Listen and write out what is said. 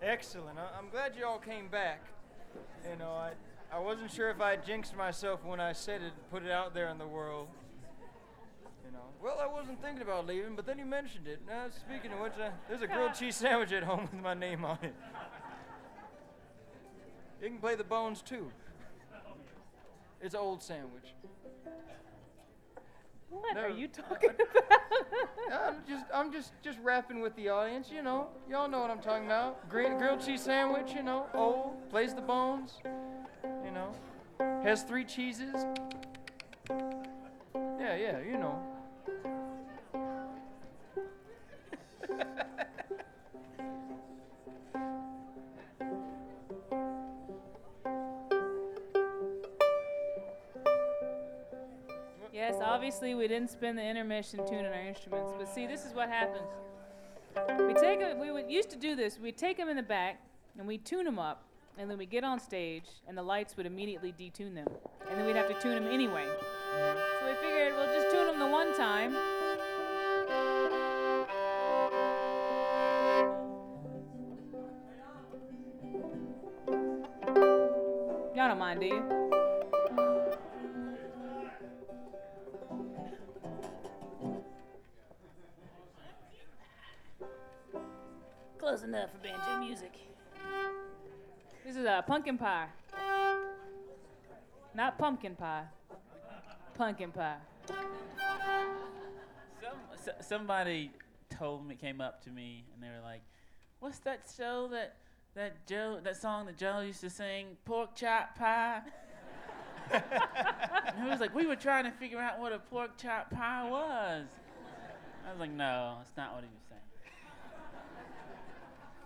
Excellent. I'm glad you all came back. You know, I wasn't sure if I jinxed myself when I said it, put it out there in the world. You know, well, I wasn't thinking about leaving, but then you mentioned it. Speaking of which, there's a grilled cheese sandwich at home with my name on it. You can play the bones too. It's an old sandwich. What No, are you talking about? I'm just rapping with the audience. You know, y'all know what I'm talking about. Grilled cheese sandwich. You know, old, plays the bones. You know, has 3 cheeses. Yeah, you know. Yes, obviously we didn't spend the intermission tuning our instruments, but see, this is what happens. Used to do this. We'd take them in the back, and we'd tune them up, and then we'd get on stage, and the lights would immediately detune them. And then we'd have to tune them anyway. So we figured, we'll just tune them the one time. Y'all don't mind, do you? Close enough for banjo music. This is a pumpkin pie. Not pumpkin pie. Pumpkin pie. Somebody came up to me, and they were like, "What's that show that song that Joe used to sing, Pork Chop Pie?" And he was like, "We were trying to figure out what a pork chop pie was." I was like, "No, that's not what he was saying."